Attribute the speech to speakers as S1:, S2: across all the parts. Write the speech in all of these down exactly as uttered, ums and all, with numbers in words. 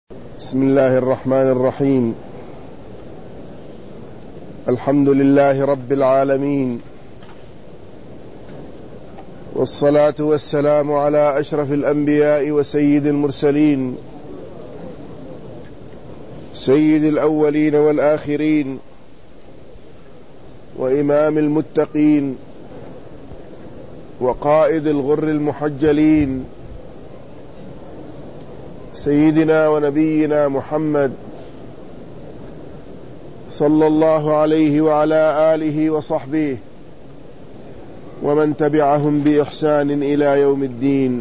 S1: بسم الله الرحمن الرحيم. الحمد لله رب العالمين، والصلاة والسلام على أشرف الأنبياء وسيد المرسلين، سيد الأولين والآخرين، وإمام المتقين، وقائد الغر المحجلين، سيدنا ونبينا محمد صلى الله عليه وعلى آله وصحبه ومن تبعهم بإحسان إلى يوم الدين،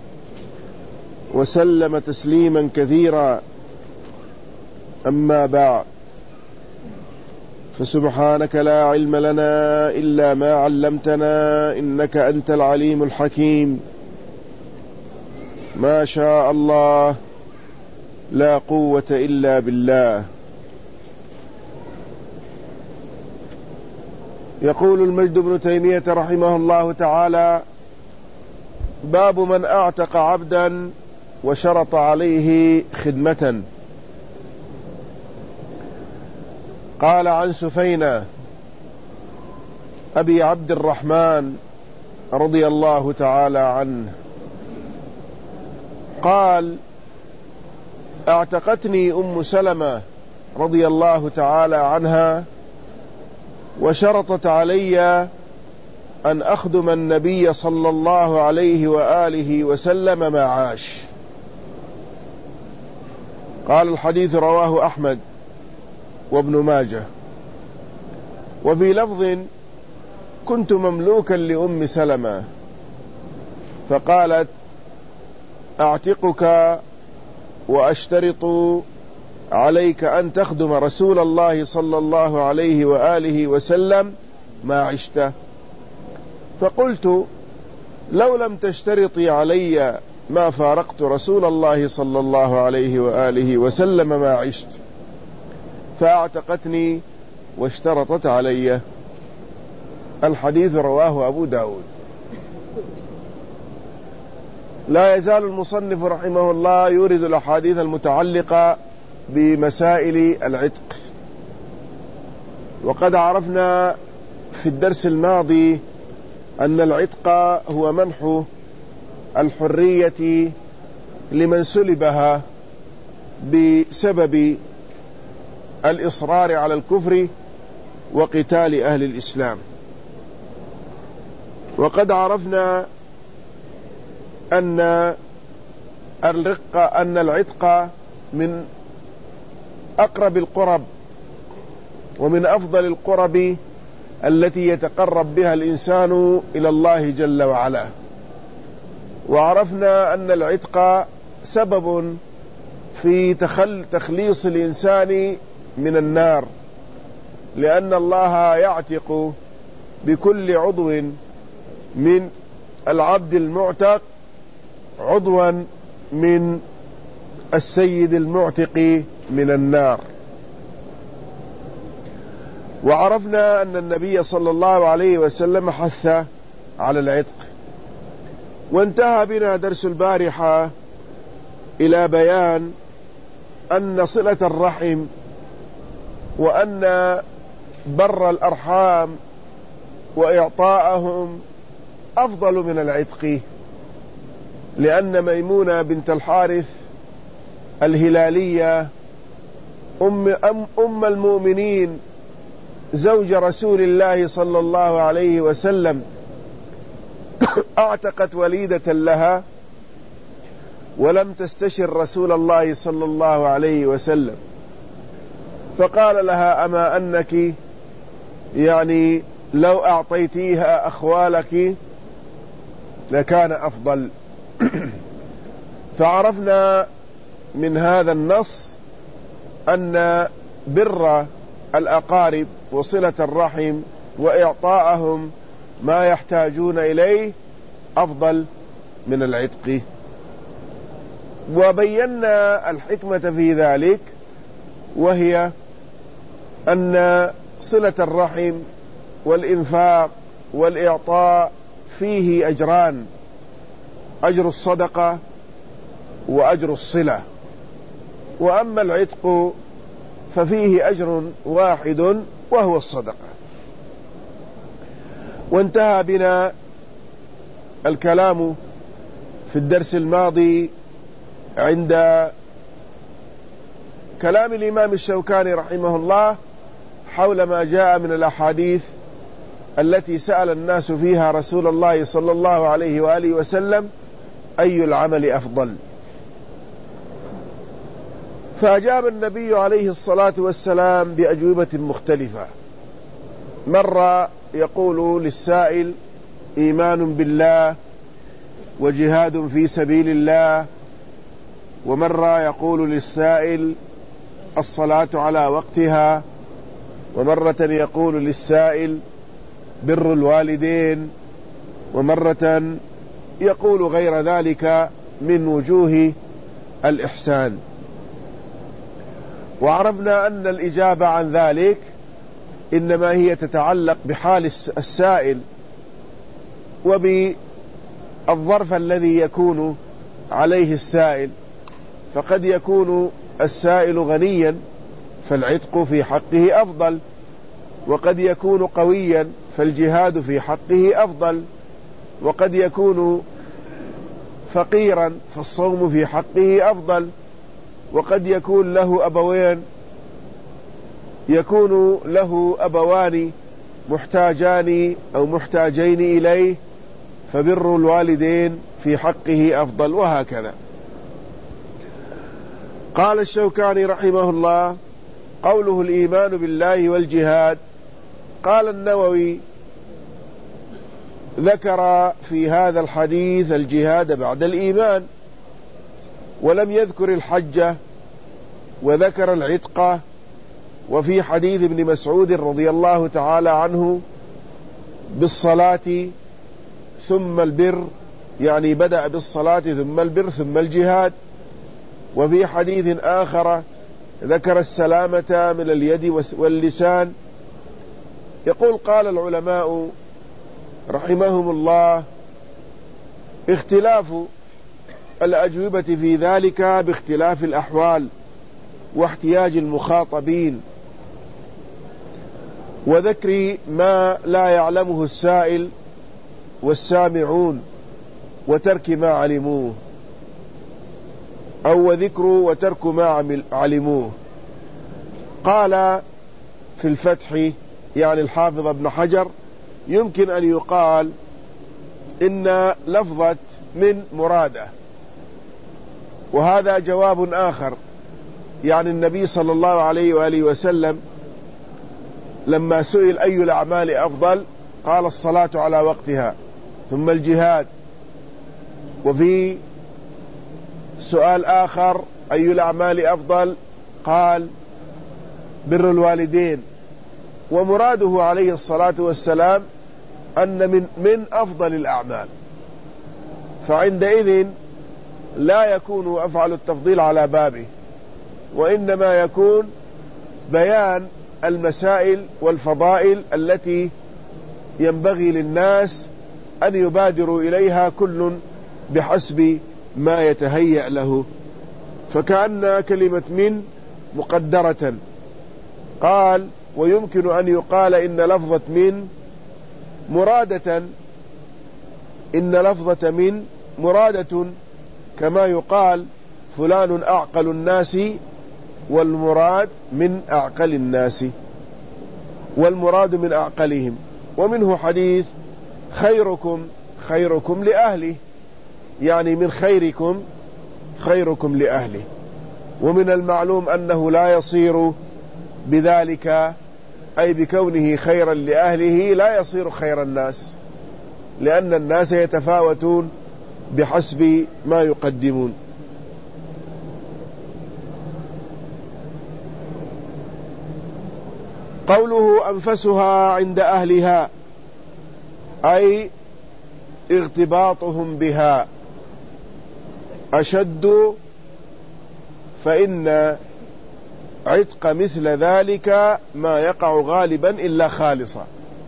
S1: وسلم تسليما كثيرا. أما بعد، فسبحانك لا علم لنا إلا ما علمتنا، إنك أنت العليم الحكيم. ما شاء الله، لا قوة إلا بالله. يقول المجد بن تيمية رحمه الله تعالى: باب من أعتق عبدا وشرط عليه خدمة. قال عن سفينة أبي عبد الرحمن رضي الله تعالى عنه قال: اعتقتني أم سلمة رضي الله تعالى عنها، وشرطت علي أن أخدم النبي صلى الله عليه وآله وسلم ما عاش. قال: الحديث رواه أحمد وابن ماجه. وفي لفظ: كنت مملوكا لأم سلمة، فقالت: أعتقك وأشترط عليك أن تخدم رسول الله صلى الله عليه وآله وسلم ما عشت. فقلت: لو لم تشترطي علي ما فارقت رسول الله صلى الله عليه وآله وسلم ما عشت. فاعتقتني واشترطت علي. الحديث رواه أبو داود. لا يزال المصنف رحمه الله يورد الأحاديث المتعلقة بمسائل العتق. وقد عرفنا في الدرس الماضي أن العتق هو منح الحرية لمن سلبها بسبب الإصرار على الكفر وقتال أهل الإسلام. وقد عرفنا أن الرق أن العتق من أقرب القرب ومن أفضل القرب التي يتقرب بها الإنسان إلى الله جل وعلا. وعرفنا أن العتق سبب في تخل تخليص الإنسان من النار، لأن الله يعتق بكل عضو من العبد المعتق عضوا من السيد المعتق من النار. وعرفنا أن النبي صلى الله عليه وسلم حث على العتق. وانتهى بنا درس البارحة إلى بيان أن صلة الرحم وأن بر الأرحام وإعطاءهم أفضل من العتق، لأن ميمونة بنت الحارث الهلالية أم, أم, أم المؤمنين زوج رسول الله صلى الله عليه وسلم أعتقت وليدة لها ولم تستشر رسول الله صلى الله عليه وسلم، فقال لها: أما أنك يعني لو أعطيتيها أخوالك لكان أفضل. فعرفنا من هذا النص أن بر الأقارب وصلة الرحم وإعطاءهم ما يحتاجون إليه أفضل من العتق. وبينا الحكمة في ذلك، وهي أن صلة الرحم والإنفاق والإعطاء فيه أجران: أجر الصدقة وأجر الصلة. وأما العتق ففيه أجر واحد وهو الصدقة. وانتهى بنا الكلام في الدرس الماضي عند كلام الإمام الشوكاني رحمه الله حول ما جاء من الأحاديث التي سأل الناس فيها رسول الله صلى الله عليه وآله وسلم أي العمل أفضل، فأجاب النبي عليه الصلاة والسلام بأجوبة مختلفة. مرة يقول للسائل إيمان بالله وجهاد في سبيل الله، ومرة يقول للسائل الصلاة على وقتها، ومرة يقول للسائل بر الوالدين، ومرة يقول غير ذلك من وجوه الإحسان. وعرفنا أن الإجابة عن ذلك إنما هي تتعلق بحال السائل وبالظرف الذي يكون عليه السائل، فقد يكون السائل غنيا فالعتق في حقه أفضل، وقد يكون قويا فالجهاد في حقه أفضل، وقد يكون فقيرا فالصوم في حقه أفضل، وقد يكون له أبوين يكون له أبوان محتاجان أو محتاجين إليه فبر الوالدين في حقه أفضل، وهكذا. قال الشوكاني رحمه الله قوله الإيمان بالله والجهاد، قال النووي ذكر في هذا الحديث الجهاد بعد الإيمان ولم يذكر الحج، وذكر العتق. وفي حديث ابن مسعود رضي الله تعالى عنه بالصلاة ثم البر، يعني بدأ بالصلاة ثم البر ثم الجهاد. وفي حديث آخر ذكر السلامة من اليد واللسان. يقول قال العلماء رحمهم الله اختلاف الأجوبة في ذلك باختلاف الأحوال واحتياج المخاطبين، وذكر ما لا يعلمه السائل والسامعون وترك ما علموه، أو وذكر وترك ما علموه. قال في الفتح يعني الحافظ ابن حجر يمكن أن يقال إن لفظة من مرادة، وهذا جواب آخر. يعني النبي صلى الله عليه وآله وسلم لما سئل أي الأعمال أفضل قال الصلاة على وقتها ثم الجهاد. وفي سؤال آخر أي الأعمال أفضل قال بر الوالدين. ومراده عليه الصلاة والسلام أن من, من أفضل الأعمال، فعندئذ لا يكون أفعل التفضيل على بابه، وإنما يكون بيان المسائل والفضائل التي ينبغي للناس أن يبادروا إليها كل بحسب ما يتهيأ له. فكأن كلمة من مقدرة. قال ويمكن أن يقال إن لفظة من مرادة إن لفظة من مرادة كما يقال فلان أعقل الناس، والمراد من أعقل الناس، والمراد من أعقلهم. ومنه حديث خيركم خيركم لأهله، يعني من خيركم خيركم لأهله. ومن المعلوم أنه لا يصير بذلك أي بكونه خيرا لأهله لا يصير خير الناس، لأن الناس يتفاوتون بحسب ما يقدمون. قوله أنفسها عند أهلها أي اغتباطهم بها أشد، فإن عتق مثل ذلك ما يقع غالبا إلا خالصا.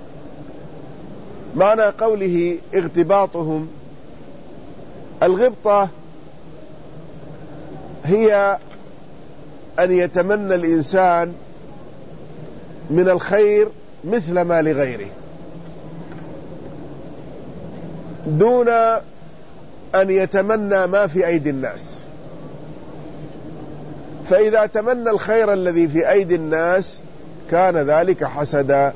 S1: معنى قوله اغتباطهم، الغبطة هي أن يتمنى الإنسان من الخير مثل ما لغيره دون أن يتمنى ما في أيدي الناس. فإذا تمنى الخير الذي في أيدي الناس كان ذلك حسدا،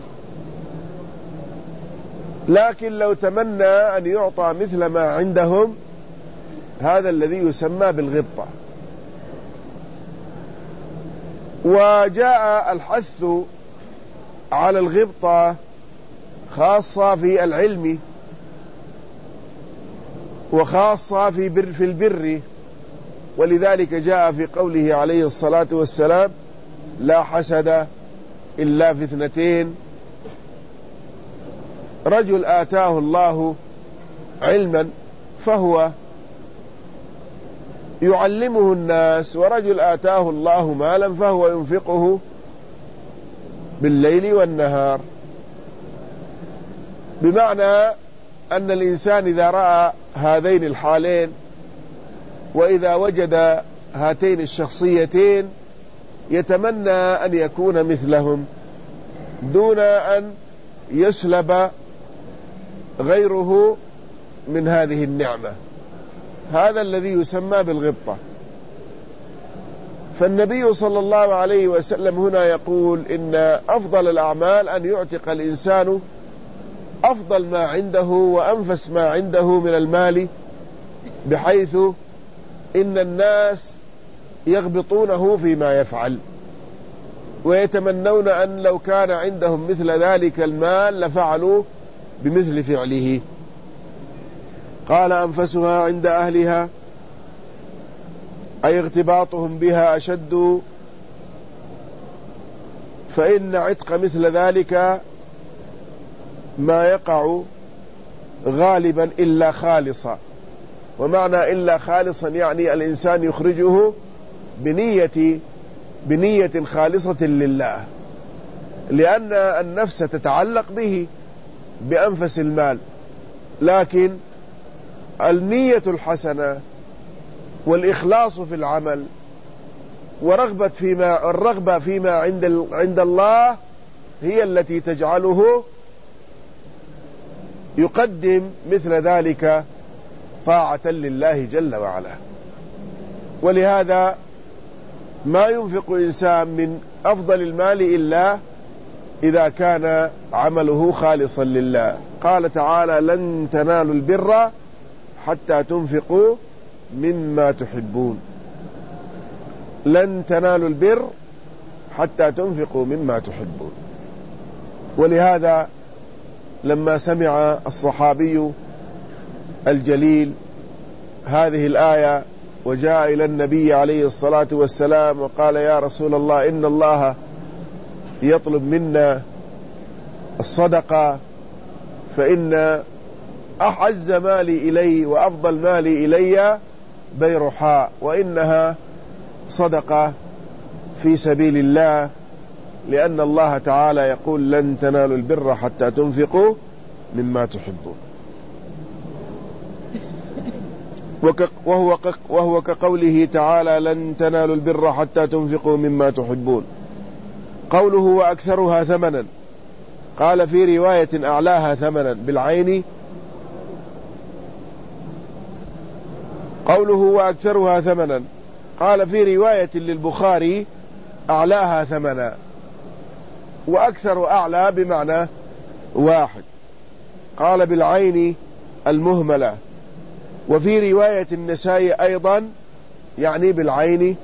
S1: لكن لو تمنى أن يعطى مثل ما عندهم هذا الذي يسمى بالغبطة. وجاء الحث على الغبطة خاصة في العلم وخاصة في بر في البر، ولذلك جاء في قوله عليه الصلاة والسلام: لا حسد إلا في اثنتين، رجل آتاه الله علما فهو يعلمه الناس، ورجل آتاه الله مالا فهو ينفقه بالليل والنهار. بمعنى أن الإنسان إذا رأى هذين الحالين وإذا وجد هاتين الشخصيتين يتمنى أن يكون مثلهم دون أن يسلب غيره من هذه النعمة. هذا الذي يسمى بالغبطة. فالنبي صلى الله عليه وسلم هنا يقول إن أفضل الأعمال أن يعتق الإنسان أفضل ما عنده وأنفس ما عنده من المال، بحيث إن الناس يغبطونه فيما يفعل ويتمنون أن لو كان عندهم مثل ذلك المال لفعلوا بمثل فعله. قال: أنفسها عند أهلها، أي اغتباطهم بها أشد، فإن عتق مثل ذلك ما يقع غالبا إلا خالصا. ومعنى إلا خالصا يعني الإنسان يخرجه بنية بنية خالصة لله، لأن النفس تتعلق به بأنفس المال، لكن النية الحسنة والإخلاص في العمل ورغبة فيما الرغبة فيما عند عند الله هي التي تجعله يقدم مثل ذلك طاعة لله جل وعلا. ولهذا ما ينفق إنسان من أفضل المال إلا إذا كان عمله خالصا لله. قال تعالى: لن تنالوا البر حتى تنفقوا مما تحبون. لن تنالوا البر حتى تنفقوا مما تحبون. ولهذا لما سمع الصحابي الجليل هذه الآية وجاء إلى النبي عليه الصلاة والسلام وقال: يا رسول الله، إن الله يطلب منا الصدقة، فإن أحز مالي إلي وأفضل مالي إلي بيرحاء، وإنها صدقة في سبيل الله، لأن الله تعالى يقول: لن تنالوا البر حتى تنفقوا مما تحبون. وهو وهو كقوله تعالى: لن تنالوا البر حتى تنفقوا مما تحبون. قوله: وأكثرها ثمنا، قال في رواية: أعلاها ثمنا بالعين. قوله: وأكثرها ثمنا، قال في رواية للبخاري: أعلاها ثمنا. وأكثر أعلى بمعنى واحد. قال بالعين المهملة. وفي رواية النسائي أيضا يعني بالعين.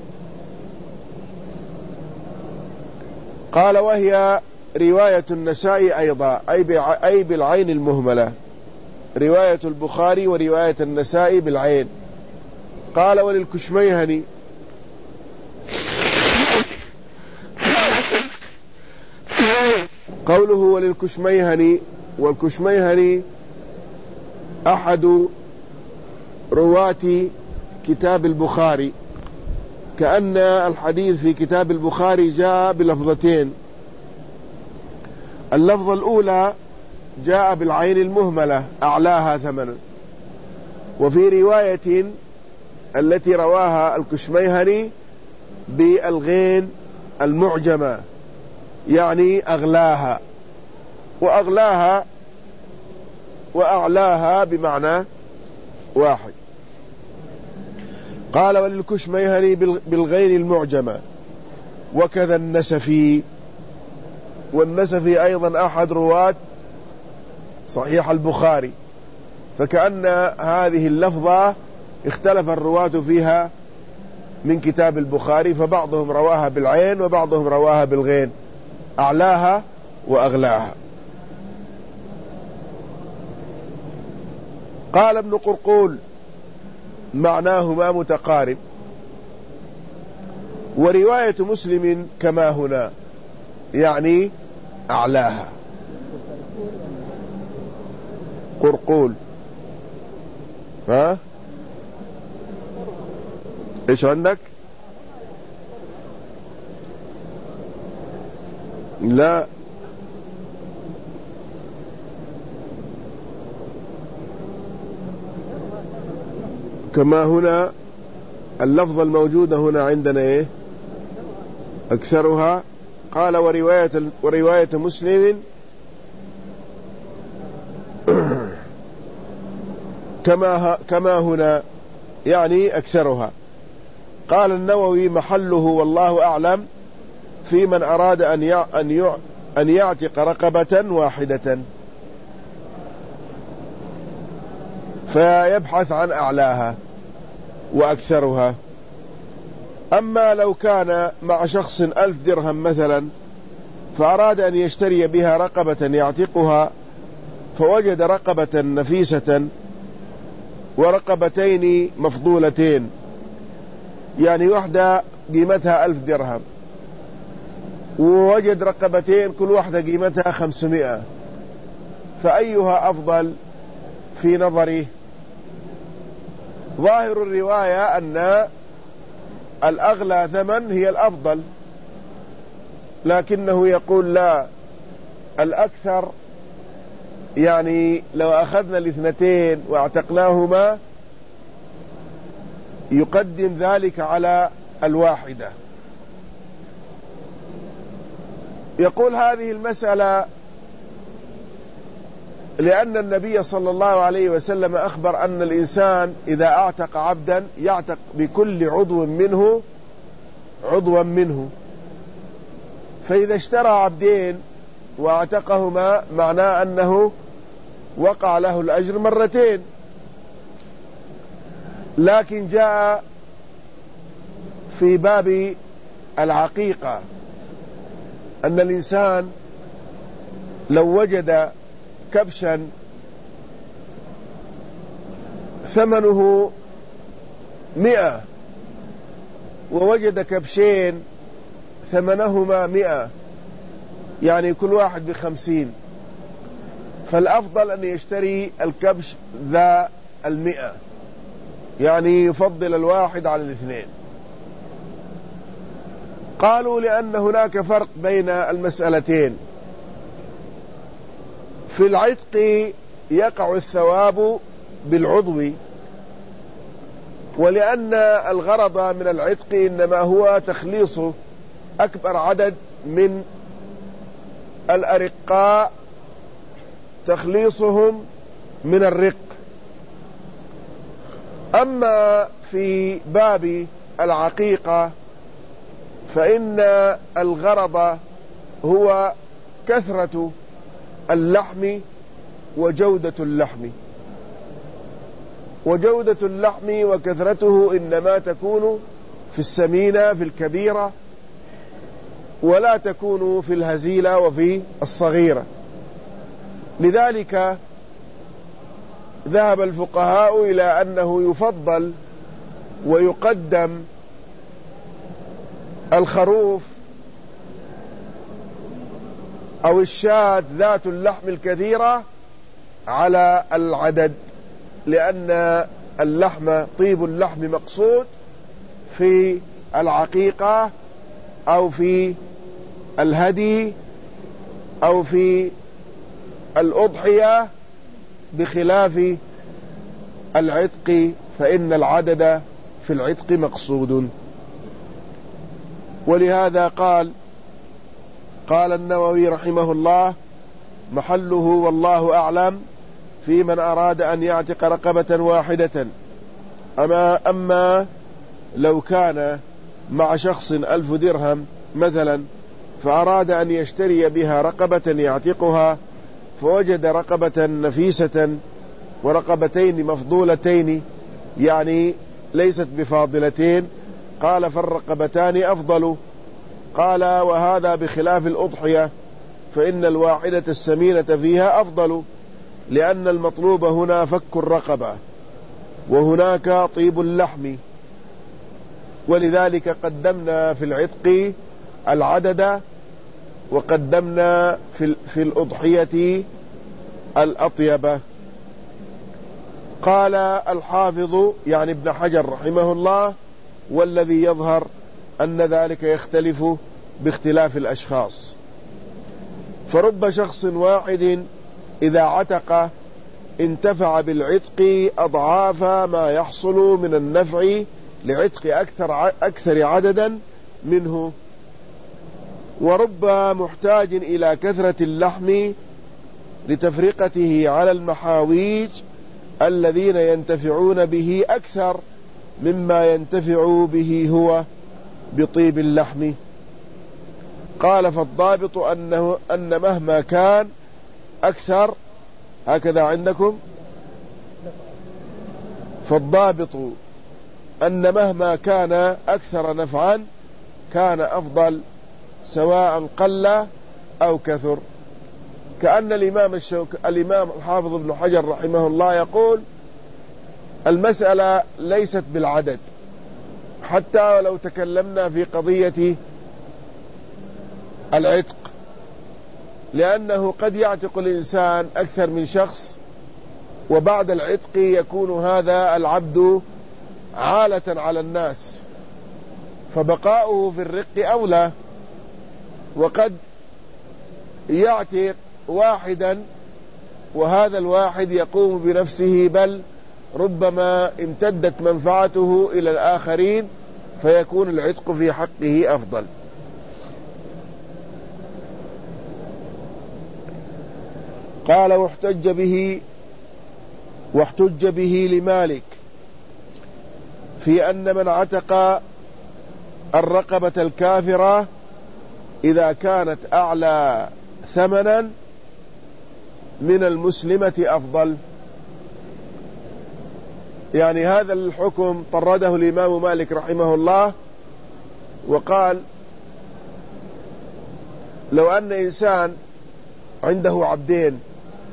S1: قال: وهي رواية النسائي أيضا أي بالعين المهملة. رواية البخاري ورواية النسائي بالعين. قال: وللكشميهني. قوله وللكشميهني، والكشميهني أحد رواة كتاب البخاري، كأن الحديث في كتاب البخاري جاء بلفظتين. اللفظة الأولى جاء بالعين المهملة أعلاها ثمنا، وفي رواية التي رواها الكشميهني بالغين المعجمة، يعني أغلاها، وأغلاها وأعلاها بمعنى واحد. قال وللكشميهني بالغين المعجمة، وكذا النسفي، والنسفي أيضا أحد رواة صحيح البخاري، فكأن هذه اللفظة اختلف الرواة فيها من كتاب البخاري، فبعضهم رواها بالعين وبعضهم رواها بالغين، أعلاها وأغلاها. قال ابن قرقول معناهما متقارب، ورواية مسلم كما هنا، يعني أعلاها. قرقول ها ايش عندك؟ لا، كما هنا اللفظة الموجودة هنا عندنا ايه؟ أكثرها. قال ورواية, ورواية مسلم كما, كما هنا، يعني أكثرها. قال النووي محله والله أعلم في من أراد أن أن يعتق رقبة واحدة فيبحث عن أعلاها وأكثرها. أما لو كان مع شخص ألف درهم مثلا فأراد أن يشتري بها رقبة يعتقها، فوجد رقبة نفيسة ورقبتين مفضولتين، يعني واحدة قيمتها ألف درهم، ووجد رقبتين كل واحدة قيمتها خمسمائة، فأيها أفضل في نظره؟ ظاهر الرواية أن الأغلى ثمن هي الأفضل، لكنه يقول لا، الأكثر، يعني لو أخذنا الاثنتين واعتقناهما يقدم ذلك على الواحدة. يقول هذه المسألة لأن النبي صلى الله عليه وسلم أخبر أن الإنسان إذا أعتق عبدا يعتق بكل عضو منه عضوا منه، فإذا اشترى عبدين واعتقهما معناه أنه وقع له الأجر مرتين. لكن جاء في باب العقيقة أن الإنسان لو وجد كبشا ثمنه مئة ووجد كبشين ثمنهما مئة، يعني كل واحد بخمسين، فالأفضل أن يشتري الكبش ذا المئة، يعني يفضل الواحد على الاثنين. قالوا لأن هناك فرق بين المسألتين. في العتق يقع الثواب بالعضو، ولأن الغرض من العتق إنما هو تخليص أكبر عدد من الأرقاء، تخليصهم من الرق. أما في باب العقيقة فإن الغرض هو كثرة اللحم وجودة اللحم، وجودة اللحم وكثرته إنما تكون في السمينة في الكبيرة، ولا تكون في الهزيلة وفي الصغيرة. لذلك ذهب الفقهاء إلى أنه يفضل ويقدم الخروف أو الشاة ذات اللحم الكثيرة على العدد، لأن اللحم طيب اللحم مقصود في العقيقة أو في الهدي أو في الأضحية، بخلاف العتق فإن العدد في العتق مقصود. ولهذا قال قال النووي رحمه الله: محله والله أعلم في من أراد أن يعتق رقبة واحدة. أما, أما لو كان مع شخص ألف درهم مثلا، فأراد أن يشتري بها رقبة يعتقها، فوجد رقبة نفيسة ورقبتين مفضولتين، يعني ليست بفاضلتين، قال فالرقبتان أفضل. قال: وهذا بخلاف الأضحية، فإن الواحدة السمينة فيها أفضل، لأن المطلوب هنا فك الرقبة وهناك طيب اللحم، ولذلك قدمنا في العتق العدد وقدمنا في, في الأضحية الأطيبة. قال الحافظ يعني ابن حجر رحمه الله: والذي يظهر أن ذلك يختلف باختلاف الأشخاص، فرب شخص واحد إذا عتق انتفع بالعتق أضعاف ما يحصل من النفع لعتق أكثر, أكثر عددا منه، ورب محتاج إلى كثرة اللحم لتفرقته على المحاويج الذين ينتفعون به أكثر مما ينتفع به هو بطيب اللحم. قال: فالضابط أنه أن مهما كان أكثر، هكذا عندكم، فالضابط أن مهما كان أكثر نفعا كان أفضل سواء قل أو كثر. كأن الإمام, الشوك... الإمام الحافظ ابن حجر رحمه الله يقول: المسألة ليست بالعدد، حتى ولو تكلمنا في قضية العتق، لأنه قد يعتق الإنسان أكثر من شخص، وبعد العتق يكون هذا العبد عالة على الناس، فبقاؤه في الرق أولى. وقد يعتق واحدا وهذا الواحد يقوم بنفسه، بل ربما امتدت منفعته إلى الآخرين، فيكون العتق في حقه أفضل. قال: واحتج به واحتج به لمالك في أن من عتق الرقبة الكافرة إذا كانت أعلى ثمنا من المسلمة أفضل. يعني هذا الحكم طرده الإمام مالك رحمه الله، وقال: لو أن إنسان عنده عبدين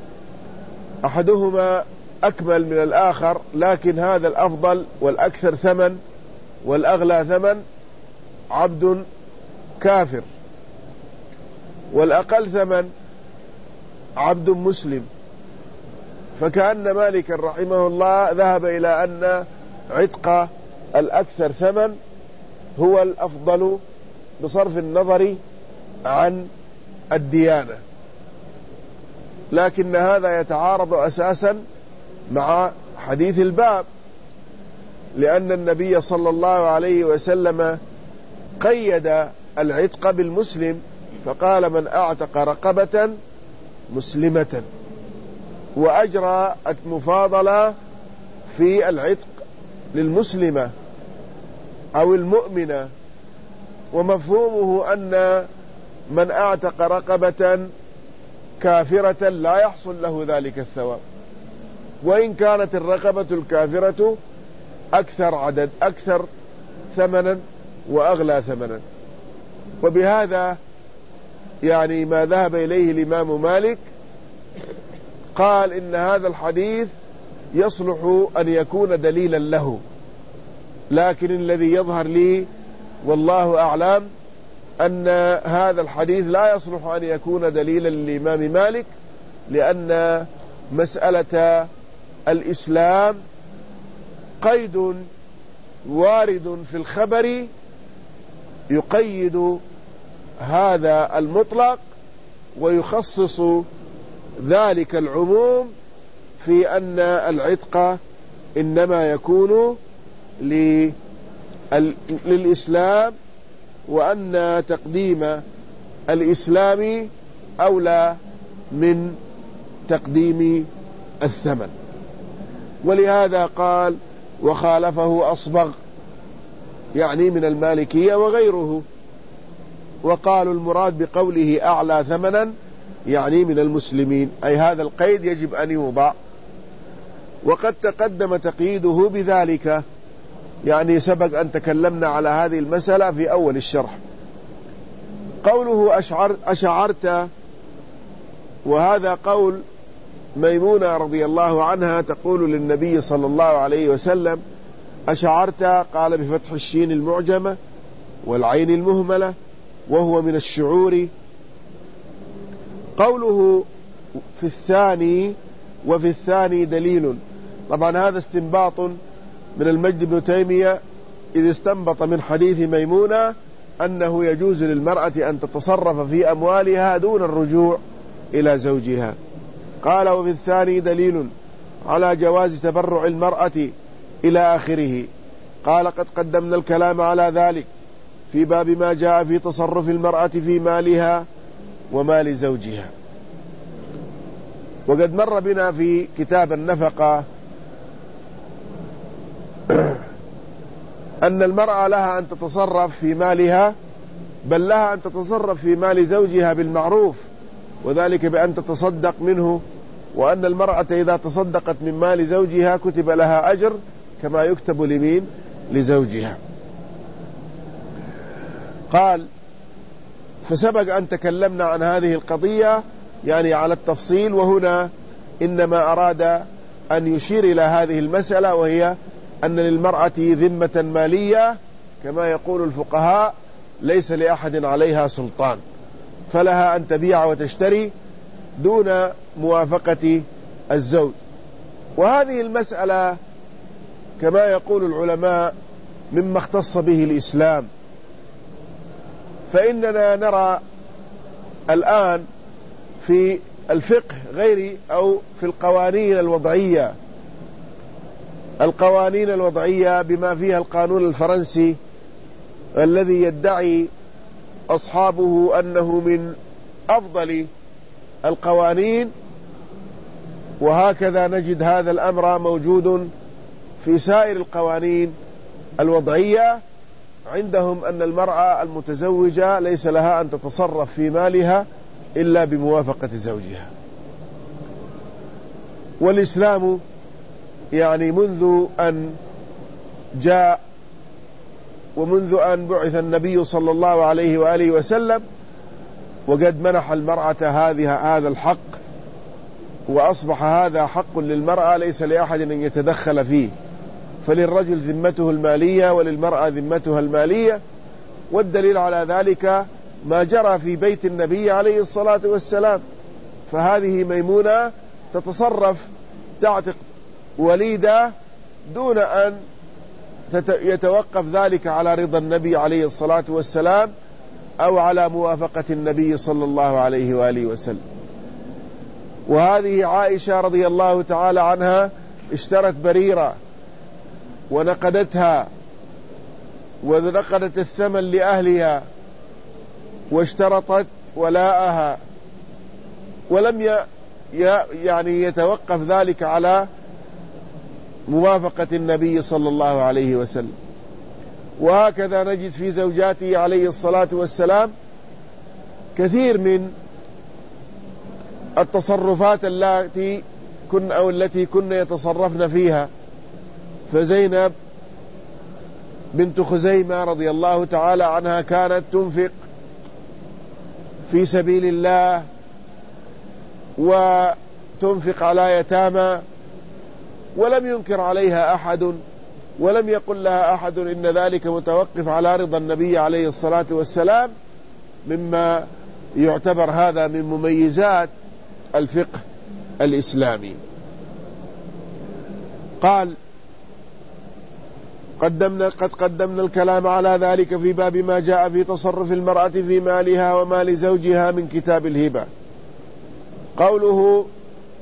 S1: أحدهما أكمل من الآخر، لكن هذا الأفضل والأكثر ثمن والأغلى ثمن عبد كافر، والأقل ثمن عبد مسلم، فكأن مالك رحمه الله ذهب إلى أن عتق الأكثر ثمن هو الأفضل بصرف النظر عن الديانة. لكن هذا يتعارض أساسا مع حديث الباب، لأن النبي صلى الله عليه وسلم قيد العتق بالمسلم، فقال: من أعتق رقبة مسلمة، وأجرى المفاضلة في العتق للمسلمة أو المؤمنة، ومفهومه أن من أعتق رقبة كافرة لا يحصل له ذلك الثواب، وإن كانت الرقبة الكافرة أكثر عدد أكثر ثمنا وأغلى ثمنا. وبهذا يعني ما ذهب إليه الإمام مالك، قال إن هذا الحديث يصلح أن يكون دليلا له، لكن الذي يظهر لي والله أعلم أن هذا الحديث لا يصلح أن يكون دليلا للإمام مالك، لأن مسألة الإسلام قيد وارد في الخبر يقيد هذا المطلق ويخصص ذلك العموم، في أن العتق إنما يكون للإسلام وأن تقديم الإسلام أولى من تقديم الثمن. ولهذا قال وخالفه أصبغ، يعني من المالكية وغيره، وقالوا المراد بقوله أعلى ثمنا يعني من المسلمين، أي هذا القيد يجب أن يوضع. وقد تقدم تقييده بذلك، يعني سبق أن تكلمنا على هذه المسألة في أول الشرح. قوله أشعر أشعرت، وهذا قول ميمونة رضي الله عنها تقول للنبي صلى الله عليه وسلم أشعرت، قال بفتح الشين المعجمة والعين المهملة، وهو من الشعور. قوله في الثاني وفي الثاني دليل، طبعا هذا استنباط من المجد بن تيمية، إذ استنبط من حديث ميمونة أنه يجوز للمرأة أن تتصرف في أموالها دون الرجوع إلى زوجها. قال وفي الثاني دليل على جواز تبرع المرأة إلى آخره. قال قد قدمنا الكلام على ذلك في باب ما جاء في تصرف المرأة في مالها ومال زوجها. وقد مر بنا في كتاب النفقة أن المرأة لها أن تتصرف في مالها، بل لها أن تتصرف في مال زوجها بالمعروف، وذلك بأن تتصدق منه، وأن المرأة إذا تصدقت من مال زوجها كتب لها أجر كما يكتب لمين؟ لزوجها. قال فسبق أن تكلمنا عن هذه القضية يعني على التفصيل، وهنا إنما أراد أن يشير إلى هذه المسألة، وهي أن للمرأة ذمة مالية كما يقول الفقهاء ليس لأحد عليها سلطان، فلها أن تبيع وتشتري دون موافقة الزوج. وهذه المسألة كما يقول العلماء مما اختص به الإسلام، فإننا نرى الآن في الفقه غير أو في القوانين الوضعية القوانين الوضعية بما فيها القانون الفرنسي الذي يدعي أصحابه أنه من أفضل القوانين، وهكذا نجد هذا الأمر موجود في سائر القوانين الوضعية. عندهم أن المرأة المتزوجة ليس لها أن تتصرف في مالها إلا بموافقة زوجها. والإسلام يعني منذ أن جاء ومنذ أن بعث النبي صلى الله عليه وآله وسلم وقد منح المرأة هذه هذا الحق، وأصبح هذا حق للمرأة ليس لأحد أن يتدخل فيه، فللرجل ذمته المالية وللمرأة ذمتها المالية. والدليل على ذلك ما جرى في بيت النبي عليه الصلاة والسلام، فهذه ميمونة تتصرف تعتق وليدة دون أن يتوقف ذلك على رضا النبي عليه الصلاة والسلام أو على موافقة النبي صلى الله عليه وآله وسلم. وهذه عائشة رضي الله تعالى عنها اشترت بريرة ونقدتها ونقدت الثمن لأهلها واشترطت ولاءها، ولم يعني يتوقف ذلك على موافقة النبي صلى الله عليه وسلم. وهكذا نجد في زوجاته عليه الصلاة والسلام كثير من التصرفات التي كن أو التي كن يتصرفن فيها. فزينب بنت خزيمة رضي الله تعالى عنها كانت تنفق في سبيل الله وتنفق على يتامى، ولم ينكر عليها أحد، ولم يقل لها أحد إن ذلك متوقف على رضا النبي عليه الصلاة والسلام، مما يعتبر هذا من مميزات الفقه الإسلامي. قال قدمنا قد قدمنا الكلام على ذلك في باب ما جاء في تصرف المرأة في مالها ومال زوجها من كتاب الهبة. قوله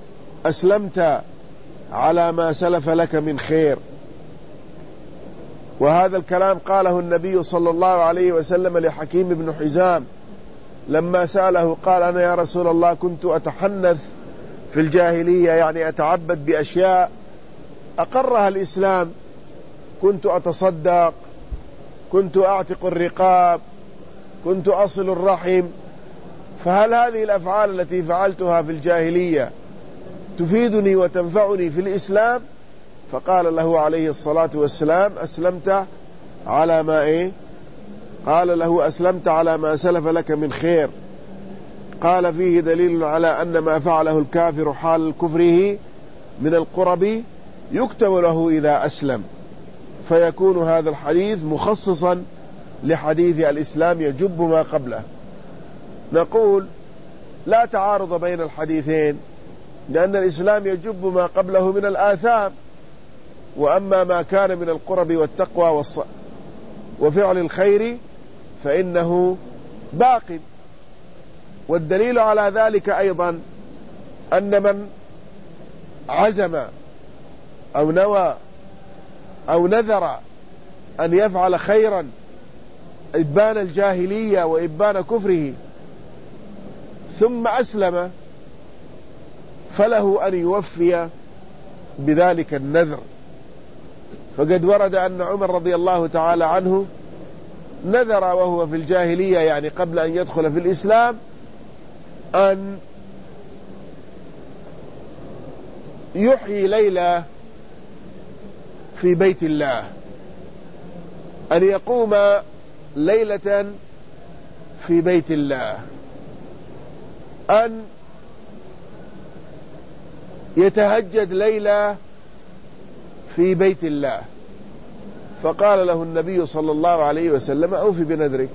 S1: أسلمت على ما سلف لك من خير، وهذا الكلام قاله النبي صلى الله عليه وسلم لحكيم بن حزام لما سأله، قال: أنا يا رسول الله كنت أتحنث في الجاهلية، يعني أتعبد بأشياء أقرها الإسلام، كنت أتصدق، كنت أعتق الرقاب، كنت أصل الرحم، فهل هذه الأفعال التي فعلتها في الجاهلية تفيدني وتنفعني في الإسلام؟ فقال له عليه الصلاة والسلام: أسلمت على ما إيه؟ قال له: أسلمت على ما سلف لك من خير. قال: فيه دليل على أن ما فعله الكافر حال كفره من القرب يكتب له إذا أسلم، فيكون هذا الحديث مخصصا لحديث الإسلام يجب ما قبله. نقول: لا تعارض بين الحديثين، لأن الإسلام يجب ما قبله من الآثام، وأما ما كان من القرب والتقوى وفعل الخير فإنه باق. والدليل على ذلك أيضا أن من عزم أو نوى أو نذر أن يفعل خيرا إبان الجاهلية وإبان كفره ثم أسلم فله أن يوفي بذلك النذر. فقد ورد أن عمر رضي الله تعالى عنه نذر وهو في الجاهلية، يعني قبل أن يدخل في الإسلام، أن يحيي ليلة في بيت الله، أن يقوم ليلة في بيت الله، أن يتهجد ليلة في بيت الله. فقال له النبي صلى الله عليه وسلم: أوفي بنذرك.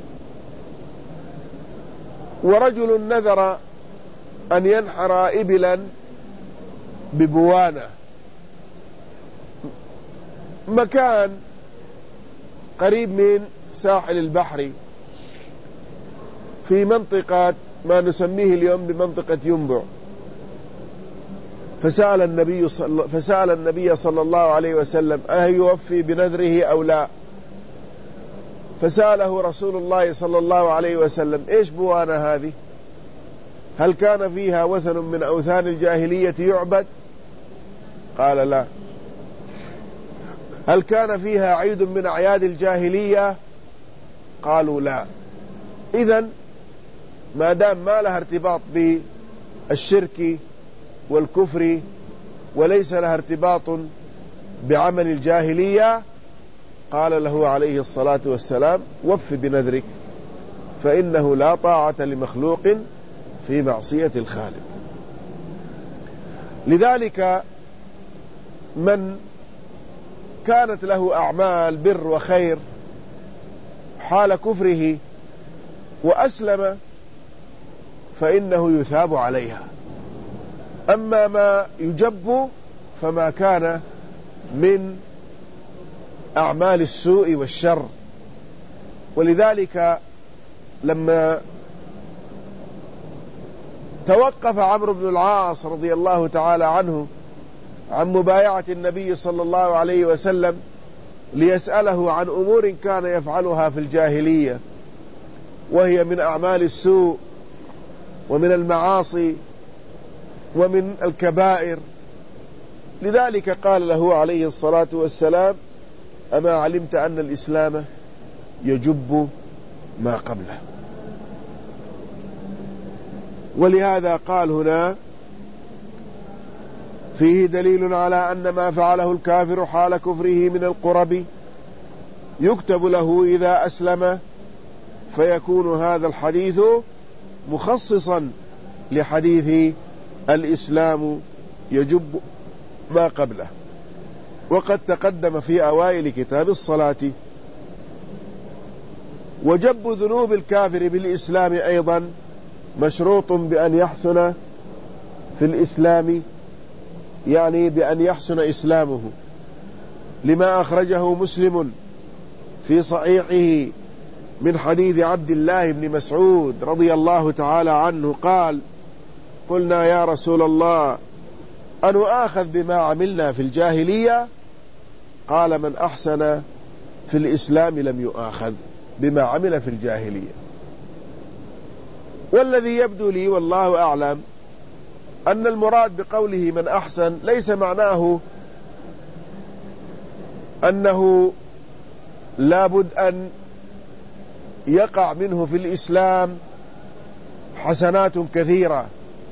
S1: ورجل نذر أن ينحر إبلا ببوانة، مكان قريب من ساحل البحر في منطقة ما نسميه اليوم بمنطقة ينبع. فسأل النبي صلى فسأل النبي صلى الله عليه وسلم: أهل يوفي بنذره أو لا؟ فسأله رسول الله صلى الله عليه وسلم: إيش بوانة هذه؟ هل كان فيها وثن من أوثان الجاهلية يعبد؟ قال: لا. هل كان فيها عيد من أعياد الجاهلية؟ قالوا: لا. إذن ما دام ما لها ارتباط بالشرك والكفر وليس لها ارتباط بعمل الجاهلية، قال له عليه الصلاة والسلام: وف بنذرك، فإنه لا طاعة لمخلوق في معصية الخالق. لذلك من كانت له أعمال بر وخير حال كفره وأسلم فإنه يثاب عليها. أما ما يجب فما كان من أعمال السوء والشر. ولذلك لما توقف عمرو بن العاص رضي الله تعالى عنه عن مبايعة النبي صلى الله عليه وسلم ليسأله عن أمور كان يفعلها في الجاهلية وهي من أعمال السوء ومن المعاصي ومن الكبائر، لذلك قال له عليه الصلاة والسلام: أما علمت أن الإسلام يجب ما قبله؟ ولهذا قال هنا: فيه دليل على أن ما فعله الكافر حال كفره من القرب يكتب له إذا أسلم، فيكون هذا الحديث مخصصا لحديث الإسلام يجب ما قبله. وقد تقدم في أوائل كتاب الصلاة. وجب ذنوب الكافر بالإسلام أيضا مشروط بأن يحسن في الإسلام، يعني بأن يحسن إسلامه، لما أخرجه مسلم في صحيحه من حديث عبد الله بن مسعود رضي الله تعالى عنه قال: قلنا يا رسول الله أنؤاخذ بما عملنا في الجاهلية؟ قال: من أحسن في الإسلام لم يؤاخذ بما عمل في الجاهلية. والذي يبدو لي والله أعلم أن المراد بقوله من أحسن ليس معناه أنه لابد أن يقع منه في الإسلام حسنات كثيرة،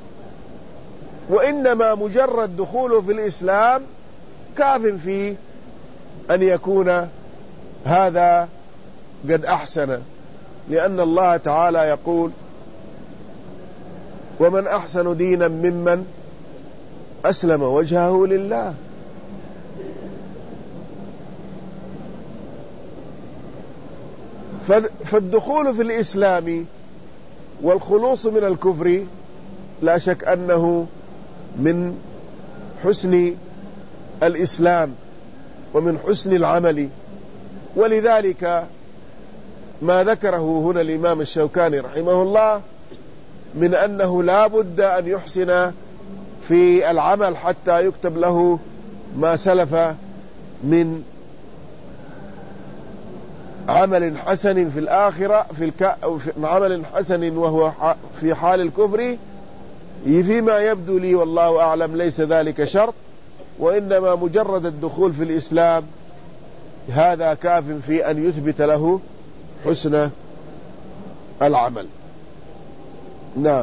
S1: وإنما مجرد دخوله في الإسلام كاف في أن يكون هذا قد أحسن، لأن الله تعالى يقول ومن أحسن دينا ممن أسلم وجهه لله. فالدخول في الإسلام والخلوص من الكفر لا شك أنه من حسن الإسلام ومن حسن العمل، ولذلك ما ذكره هنا الإمام الشوكاني رحمه الله من أنه لا بد أن يحسن في العمل حتى يكتب له ما سلف من عمل حسن في الآخرة في, الك... أو في عمل حسن وهو في حال الكفر. فيما يبدو لي والله أعلم ليس ذلك شرط، وإنما مجرد الدخول في الإسلام هذا كاف في أن يثبت له حسن العمل. نعم.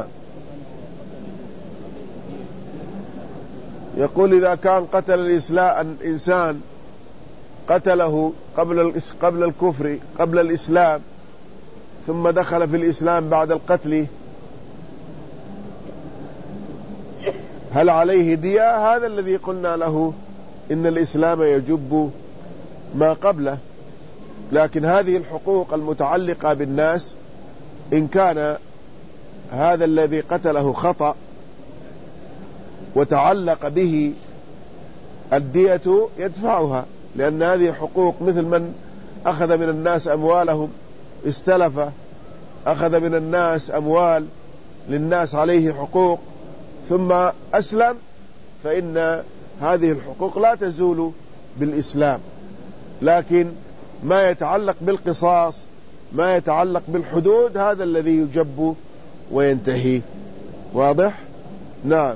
S1: يقول إذا كان قتل الإسلام إنسان قتله قبل قبل الكفر قبل الإسلام ثم دخل في الإسلام بعد القتل، هل عليه دية؟ هذا الذي قلنا له إن الإسلام يجب ما قبله، لكن هذه الحقوق المتعلقة بالناس إن كان هذا الذي قتله خطأ وتعلق به الدية يدفعها، لأن هذه حقوق مثل من أخذ من الناس أموالهم استلف، أخذ من الناس أموال للناس عليه حقوق ثم أسلم، فإن هذه الحقوق لا تزول بالإسلام. لكن ما يتعلق بالقصاص ما يتعلق بالحدود هذا الذي يجب وينتهي. واضح؟ نعم.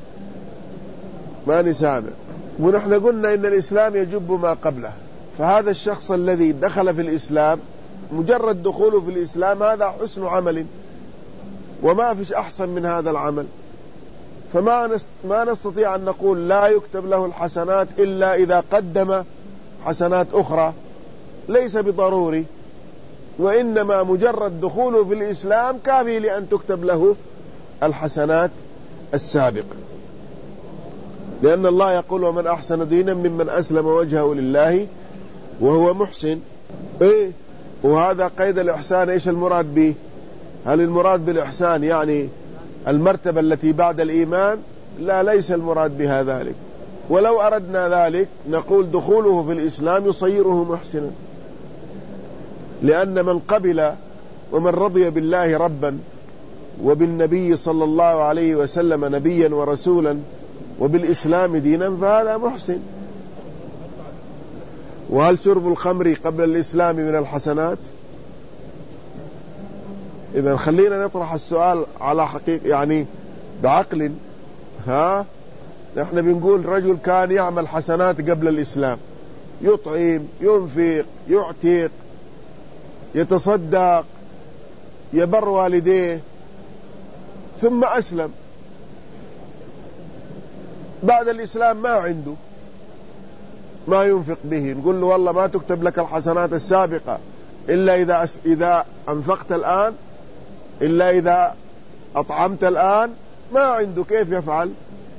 S1: ما نسامع. ونحن قلنا إن الإسلام يجب ما قبله، فهذا الشخص الذي دخل في الإسلام مجرد دخوله في الإسلام هذا حسن عمل، وما فيش أحسن من هذا العمل، فما ما نستطيع أن نقول لا يكتب له الحسنات إلا إذا قدم حسنات أخرى، ليس بضروري، وإنما مجرد دخوله في الإسلام كافي لأن تكتب له الحسنات السابقة، لأن الله يقول ومن أحسن دينا ممن أسلم وجهه لله وهو محسن. إيه؟ وهذا قيد الإحسان إيش المراد به؟ هل المراد بالإحسان يعني المرتبة التي بعد الإيمان؟ لا، ليس المراد بها ذلك. ولو أردنا ذلك نقول دخوله في الإسلام يصيره محسنا، لأن من قبل ومن رضي بالله ربا وبالنبي صلى الله عليه وسلم نبيا ورسولا وبالإسلام دينا فهذا محسن. وهل شرب الخمر قبل الإسلام من الحسنات؟ إذا خلينا نطرح السؤال على حقيقة يعني بعقل. ها نحن بنقول رجل كان يعمل حسنات قبل الإسلام، يطعم، ينفق، يعتق، يتصدق، يبر والديه، ثم أسلم. بعد الإسلام ما عنده ما ينفق به، نقول له والله ما تكتب لك الحسنات السابقة إلا إذا أس... إذا أنفقت الآن، إلا إذا أطعمت الآن، ما عنده كيف يفعل؟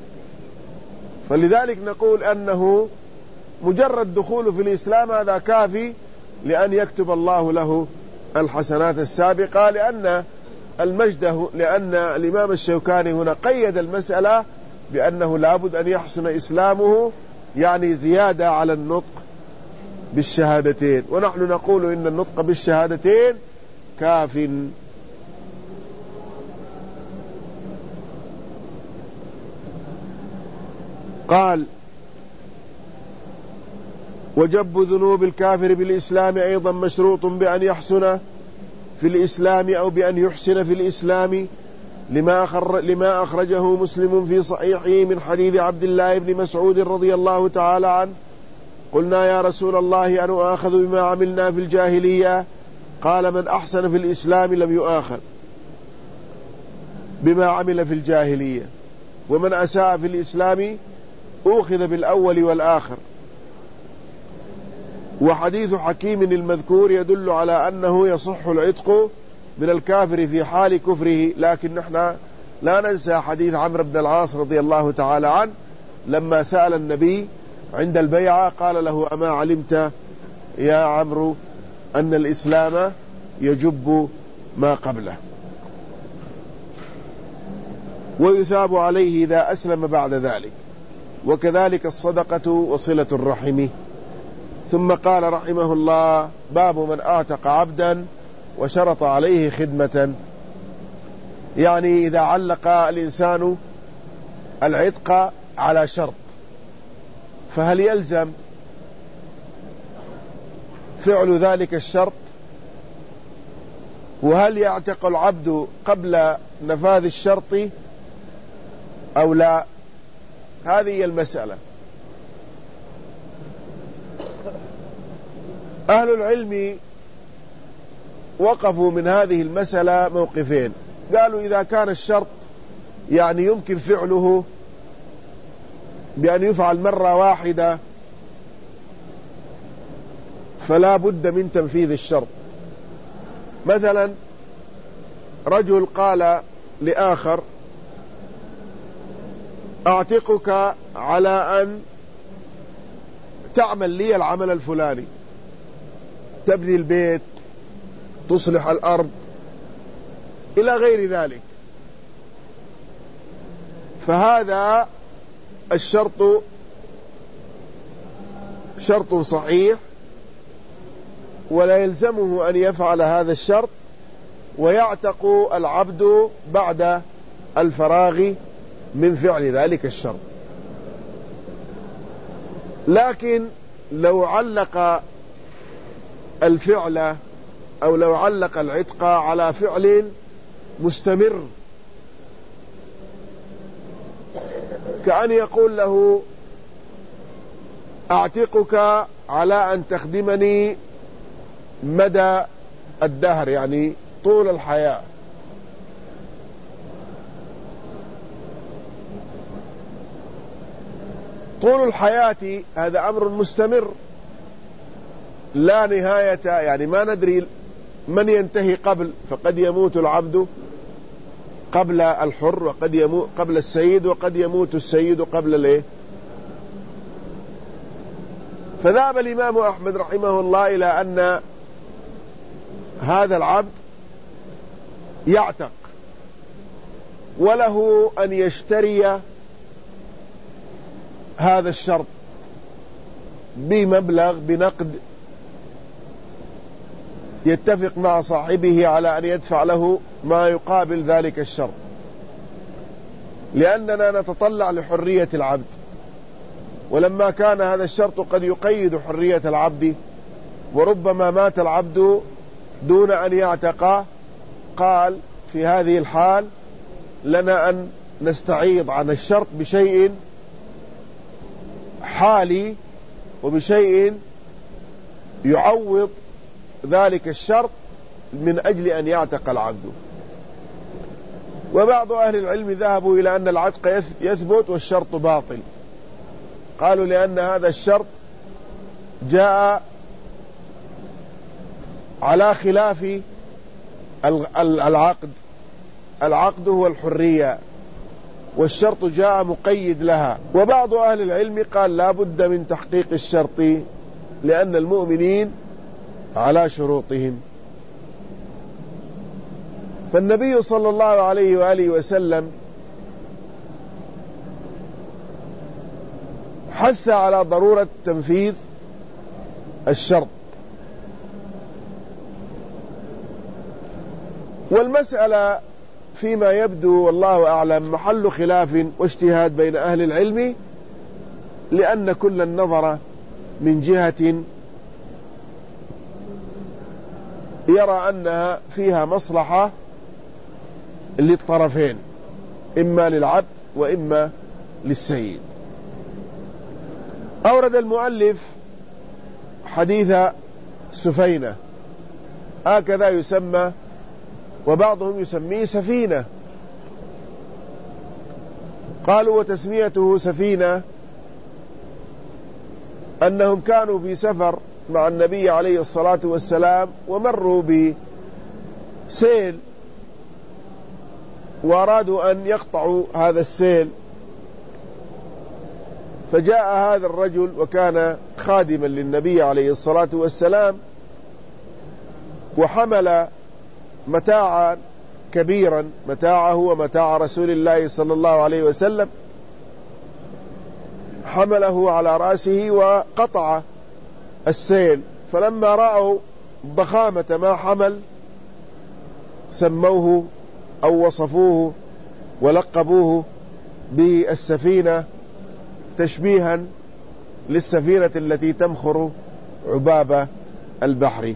S1: فلذلك نقول أنه مجرد دخوله في الإسلام هذا كافي لأن يكتب الله له الحسنات السابقة، لأن المجد لأن الإمام الشوكاني هنا قيد المسألة بأنه لابد أن يحسن إسلامه، يعني زيادة على النطق بالشهادتين، ونحن نقول إن النطق بالشهادتين كاف. قال وجب ذنوب الكافر بالإسلام أيضا مشروط بأن يحسن في الإسلام أو بأن يحسن في الإسلام، لما, أخر لما أخرجه مسلم في صحيحه من حديث عبد الله بن مسعود رضي الله تعالى عنه: قلنا يا رسول الله أن أؤاخذ بما عملنا في الجاهلية؟ قال: من أحسن في الإسلام لم يؤاخذ بما عمل في الجاهلية، ومن أساء في الإسلام أوخذ بالأول والآخر. وحديث حكيم المذكور يدل على أنه يصح العتق من الكافر في حال كفره، لكن نحن لا ننسى حديث عمرو بن العاص رضي الله تعالى عنه لما سأل النبي عند البيعة قال له: أما علمت يا عمرو أن الإسلام يجب ما قبله؟ ويثاب عليه إذا أسلم بعد ذلك، وكذلك الصدقة وصلة الرحم. ثم قال رحمه الله: باب من أعتق عبدا وشرط عليه خدمة. يعني إذا علق الإنسان العتق على شرط، فهل يلزم فعل ذلك الشرط؟ وهل يعتق العبد قبل نفاذ الشرط أو لا؟ هذه هي المسألة. أهل العلم وقفوا من هذه المسألة موقفين. قالوا إذا كان الشرط يعني يمكن فعله بأن يفعل مرة واحدة فلا بد من تنفيذ الشرط. مثلا رجل قال لآخر: أعتقك على أن تعمل لي العمل الفلاني، تبني البيت، تصلح الأرض، إلى غير ذلك. فهذا الشرط شرط صحيح، ولا يلزمه أن يفعل هذا الشرط، ويعتق العبد بعد الفراغ من فعل ذلك الشرط. لكن لو علق الفعل أو لو علق العتق على فعل مستمر، كأن يقول له: أعتقك على أن تخدمني مدى الدهر، يعني طول الحياة. طول الحياة هذا أمر مستمر لا نهاية، يعني ما ندري من ينتهي قبل، فقد يموت العبد قبل الحر، وقد يموت قبل السيد، وقد يموت السيد قبل الايه. فذهب الإمام أحمد رحمه الله إلى أن هذا العبد يعتق، وله أن يشتري هذا الشرط بمبلغ بنقد، يتفق مع صاحبه على أن يدفع له ما يقابل ذلك الشرط، لأننا نتطلع لحرية العبد. ولما كان هذا الشرط قد يقيد حرية العبد، وربما مات العبد دون أن يعتق، قال في هذه الحال لنا أن نستعيض عن الشرط بشيء حالي وبشيء يعوض ذلك الشرط من أجل أن يعتق العبد. وبعض أهل العلم ذهبوا إلى أن العتق يثبت والشرط باطل، قالوا لأن هذا الشرط جاء على خلاف العقد. العقد هو الحرية، والشرط جاء مقيد لها. وبعض أهل العلم قال لا بد من تحقيق الشرط، لأن المؤمنين على شروطهم. فالنبي صلى الله عليه وآله وسلم حث على ضرورة تنفيذ الشرط. والمسألة فيما يبدو والله أعلم محل خلاف واجتهاد بين أهل العلم، لأن كل النظر من جهة يرى أنها فيها مصلحة للطرفين، إما للعبد وإما للسيد. أورد المؤلف حديث سفينة، هكذا يسمى، وبعضهم يسميه سفينة. قالوا وتسميته سفينة أنهم كانوا في سفر مع النبي عليه الصلاة والسلام، ومروا بسيل وأرادوا أن يقطعوا هذا السيل، فجاء هذا الرجل وكان خادما للنبي عليه الصلاة والسلام، وحمل متاعا كبيرا، متاعه ومتاع رسول الله صلى الله عليه وسلم، حمله على رأسه وقطع السيل. فلما رأوا ضخامة ما حمل سموه أو وصفوه ولقبوه بالسفينة، تشبيها للسفينة التي تمخر عباب البحر.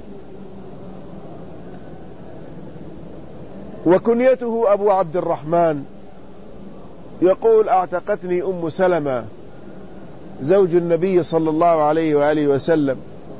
S1: وكنيته أبو عبد الرحمن، يقول اعتقتني أم سلمة زوج النبي صلى الله عليه وآله وسلم،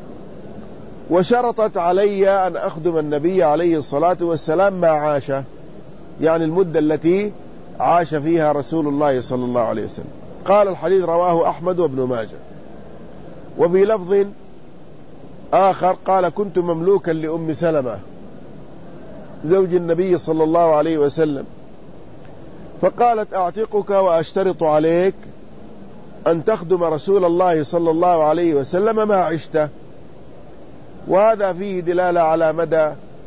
S1: وشرطت علي أن أخدم النبي عليه الصلاة والسلام ما عاش، يعني المدة التي عاش فيها رسول الله صلى الله عليه وسلم. قال الحديث رواه أحمد وابن ماجه. وفي لفظ آخر قال كنت مملوكا لأم سلمة زوج النبي صلى الله عليه وسلم، فقالت أعتقك وأشترط عليك أن تخدم رسول الله صلى الله عليه وسلم ما عشت. وهذا فيه دلالة على مدى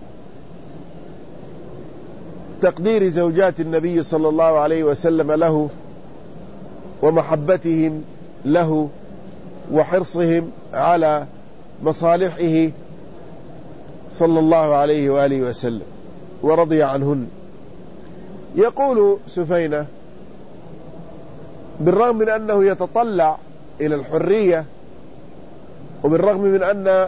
S1: تقدير زوجات النبي صلى الله عليه وسلم له، ومحبتهم له، وحرصهم على مصالحه صلى الله عليه وآله وسلم، ورضي عنهن. يقول سفينة بالرغم من أنه يتطلع إلى الحرية، وبالرغم من أن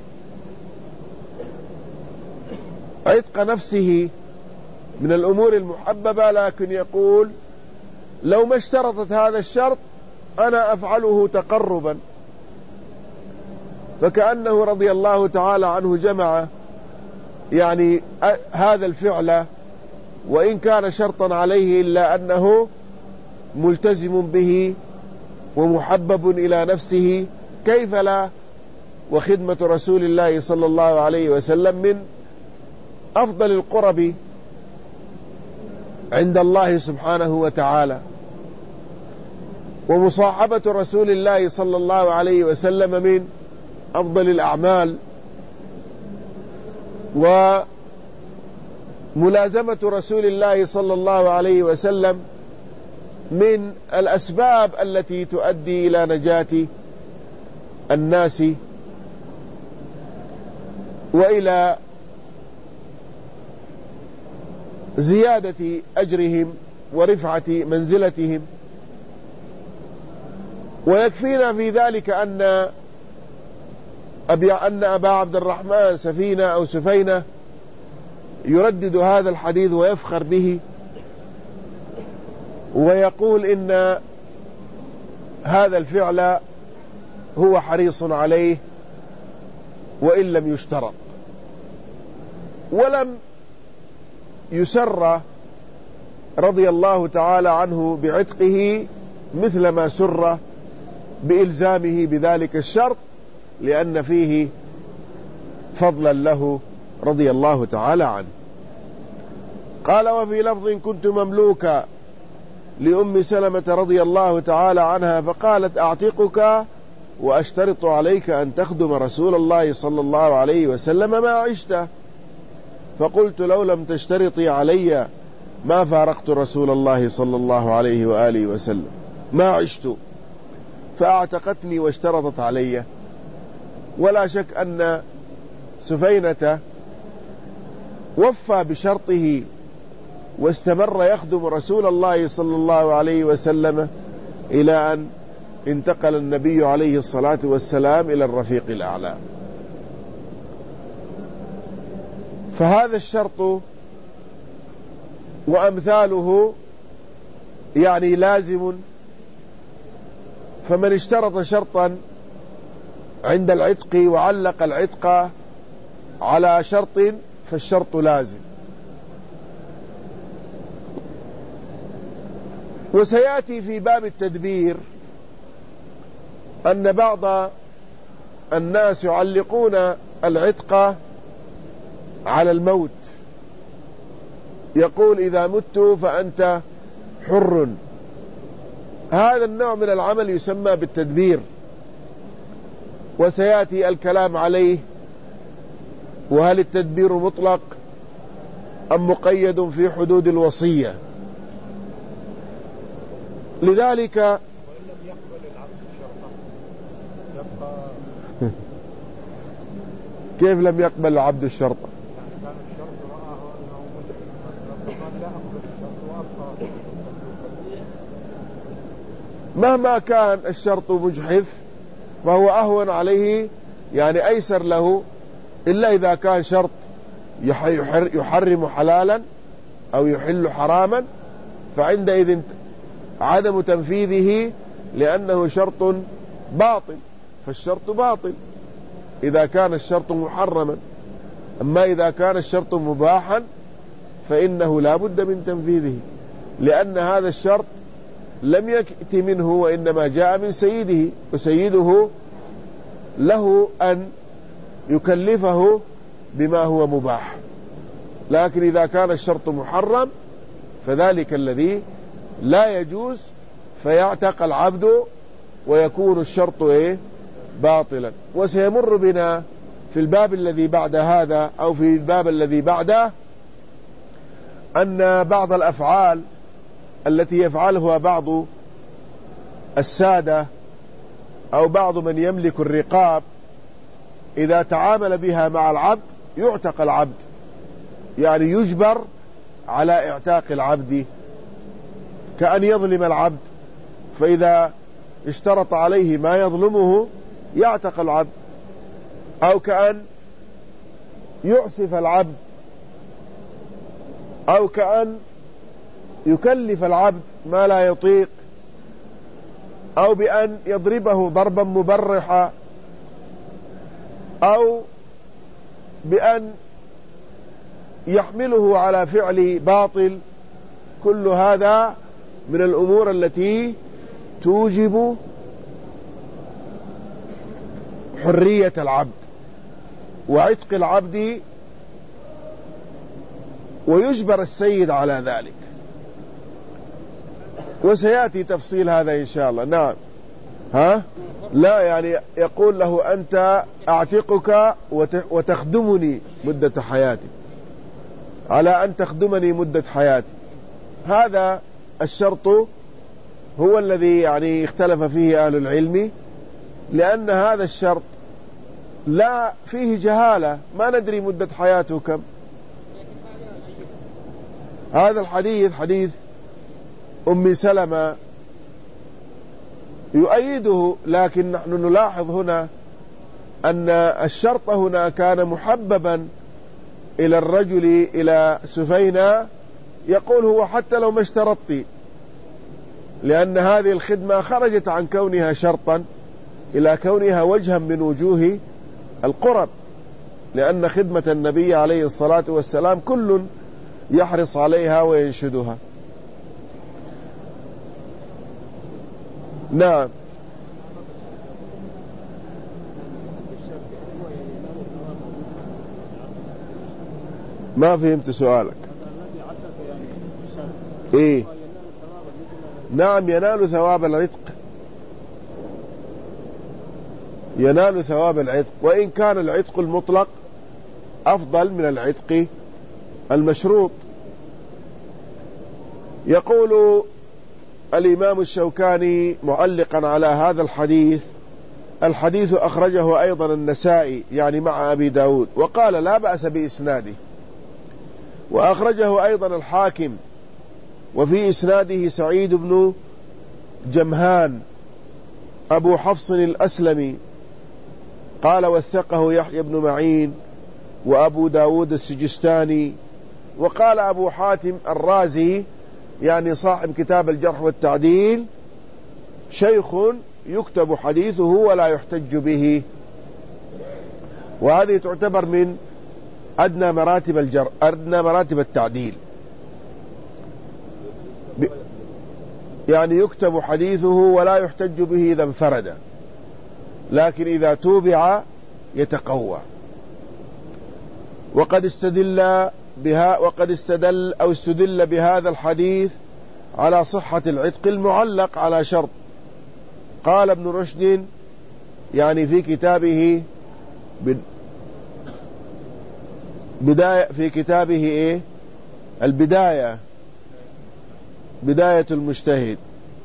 S1: عتق نفسه من الأمور المحببة، لكن يقول لو ما اشترطت هذا الشرط أنا أفعله تقربا. فكأنه رضي الله تعالى عنه جمع يعني هذا الفعل، وإن كان شرطا عليه إلا أنه ملتزم به ومحبب إلى نفسه، كيف لا؟ وخدمة رسول الله صلى الله عليه وسلم من أفضل القرب عند الله سبحانه وتعالى، ومصاحبة رسول الله صلى الله عليه وسلم من أفضل الأعمال، وملازمة رسول الله صلى الله عليه وسلم من الأسباب التي تؤدي إلى نجاة الناس وإلى زيادة أجرهم ورفعة منزلتهم. ويكفينا في ذلك أن أبي أن أبا عبد الرحمن سفينة أو سفينة يردد هذا الحديث ويفخر به، ويقول إن هذا الفعل هو حريص عليه وإن لم يشترط. ولم يسر رضي الله تعالى عنه بعتقه مثل ما سر بإلزامه بذلك الشرط، لأن فيه فضلا له رضي الله تعالى عنه. قال وفي لفظ كنت مملوكا لأم سلمة رضي الله تعالى عنها، فقالت أعتقك وأشترط عليك أن تخدم رسول الله صلى الله عليه وسلم ما عشت. فقلت لو لم تشترطي علي ما فارقت رسول الله صلى الله عليه وآله وسلم ما عشت. فأعتقتني واشترطت علي. ولا شك أن سفينة وفى بشرطه واستمر يخدم رسول الله صلى الله عليه وسلم إلى أن انتقل النبي عليه الصلاة والسلام إلى الرفيق الأعلى. فهذا الشرط وأمثاله يعني لازم، فمن اشترط شرطا عند العتق وعلق العتق على شرط فالشرط لازم. وسيأتي في باب التدبير أن بعض الناس يعلقون العتق على الموت، يقول إذا مت فأنت حر. هذا النوع من العمل يسمى بالتدبير، وسيأتي الكلام عليه، وهل التدبير مطلق أم مقيد في حدود الوصية. لذلك
S2: وإن لم يقبل العبد الشرطة يبقى
S1: كيف لم يقبل العبد الشرطة؟
S2: يعني كان الشرط رآه أنه مجحف فقال لا أقبل الشرط وأبقى.
S1: مهما كان الشرط مجحف فهو أهون عليه، يعني أيسر له، إلا إذا كان شرط يحرم حلالا أو يحل حراما، فعندئذ عدم تنفيذه لأنه شرط باطل، فالشرط باطل إذا كان الشرط محرما. أما إذا كان الشرط مباحا فإنه لا بد من تنفيذه، لأن هذا الشرط لم يأتي منه وإنما جاء من سيده، وسيده له أن يكلفه بما هو مباح. لكن إذا كان الشرط محرم فذلك الذي لا يجوز، فيعتق العبد ويكون الشرط إيه؟ باطلا. وسيمر بنا في الباب الذي بعد هذا أو في الباب الذي بعده أن بعض الأفعال التي يفعلها بعض السادة أو بعض من يملك الرقاب إذا تعامل بها مع العبد يعتق العبد، يعني يجبر على اعتاق العبد، كأن يظلم العبد، فإذا اشترط عليه ما يظلمه يعتق العبد، أو كأن يؤسف العبد، أو كأن يكلف العبد ما لا يطيق، أو بأن يضربه ضربا مبرحا، أو بأن يحمله على فعل باطل. كل هذا من الأمور التي توجب حرية العبد وعتق العبد، ويجبر السيد على ذلك، وسيأتي تفصيل هذا إن شاء الله. نعم. ها؟ لا، يعني يقول له أنت أعتقك وتخدمني مدة حياتي، على أن تخدمني مدة حياتي. هذا الشرط هو الذي يعني اختلف فيه أهل العلم، لأن هذا الشرط لا فيه جهالة، ما ندري مدة حياته كم. هذا الحديث حديث أم سلمة يؤيده، لكن نحن نلاحظ هنا أن الشرط هنا كان محببا إلى الرجل إلى سفينة، يقول هو حتى لو ما اشترطت، لأن هذه الخدمة خرجت عن كونها شرطا إلى كونها وجها من وجوه القرب، لأن خدمة النبي عليه الصلاة والسلام كل يحرص عليها وينشدها. نعم. ما فهمت سؤالك. ايه؟ نعم، ينال ثواب العتق، ينال ثواب العتق، وإن كان العتق المطلق أفضل من العتق المشروط. يقول الإمام الشوكاني معلقا على هذا الحديث: الحديث أخرجه أيضا النسائي يعني مع أبي داود، وقال لا بأس بإسناده، وأخرجه أيضا الحاكم، وفي إسناده سعيد بن جمهان أبو حفص الأسلمي قال وثقه يحيى بن معين وأبو داود السجستاني. وقال أبو حاتم الرازي يعني صاحب كتاب الجرح والتعديل شيخ يكتب حديثه ولا يحتج به، وهذه تعتبر من أدنى مراتب الجر أدنى مراتب التعديل، يعني يكتب حديثه ولا يحتج به إذا انفرد، لكن إذا توبع يتقوى. وقد استدل بها وقد استدل أو استدل بهذا الحديث على صحة العتق المعلق على شرط. قال ابن رشد يعني في كتابه بداية في كتابه إيه البداية بداية المجتهد: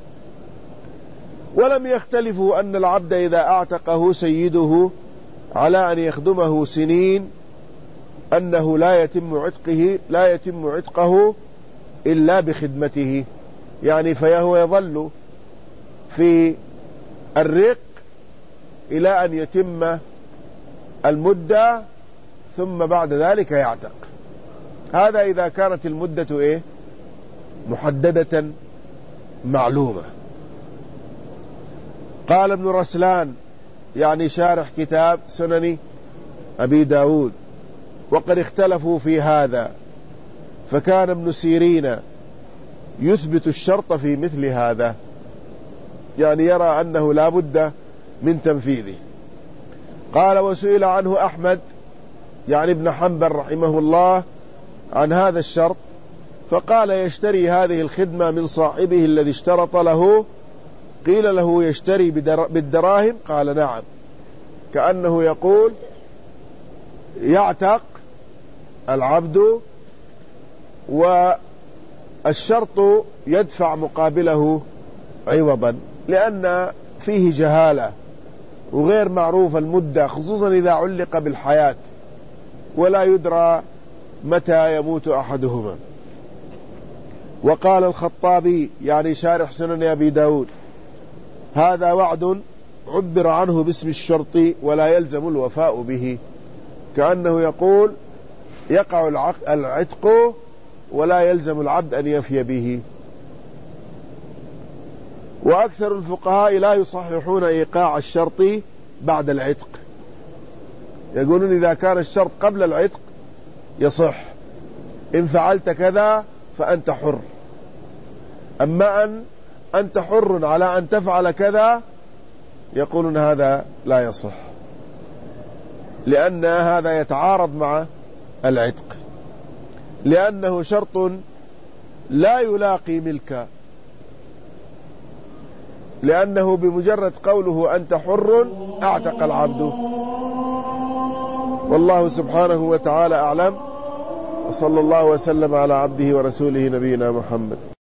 S1: ولم يختلفوا أن العبد إذا أعتقه سيده على أن يخدمه سنين أنه لا يتم عتقه لا يتم عتقه إلا بخدمته، يعني فهو يظل في الرق إلى أن يتم المدة ثم بعد ذلك يعتق. هذا إذا كانت المدة إيه محددة معلومة. قال ابن رسلان يعني شارح كتاب سنن أبي داود: وقد اختلفوا في هذا، فكان ابن سيرين يثبت الشرط في مثل هذا، يعني يرى أنه لا بد من تنفيذه. قال وسئل عنه أحمد يعني ابن حنبل رحمه الله عن هذا الشرط، فقال يشتري هذه الخدمة من صاحبه الذي اشترط له. قيل له يشتري بالدراهم؟ قال نعم، كأنه يقول يعتق العبد والشرط يدفع مقابله عوضا، لأن فيه جهالة وغير معروف المدة، خصوصا إذا علق بالحياة ولا يدرى متى يموت أحدهما. وقال الخطابي يعني شارح سنن أبي داود: هذا وعد عبر عنه باسم الشرط ولا يلزم الوفاء به، كأنه يقول يقع العتق ولا يلزم العبد أن يفي به. وأكثر الفقهاء لا يصححون إيقاع الشرط بعد العتق، يقولون إذا كان الشرط قبل العتق يصح، إن فعلت كذا فأنت حر، أما أن أنت حر على أن تفعل كذا يقولون هذا لا يصح، لأن هذا يتعارض مع العتق، لأنه شرط لا يلاقي ملكا، لأنه بمجرد قوله أنت حر أعتق العبد. والله سبحانه وتعالى أعلم، وصلى الله وسلم على عبده ورسوله نبينا محمد.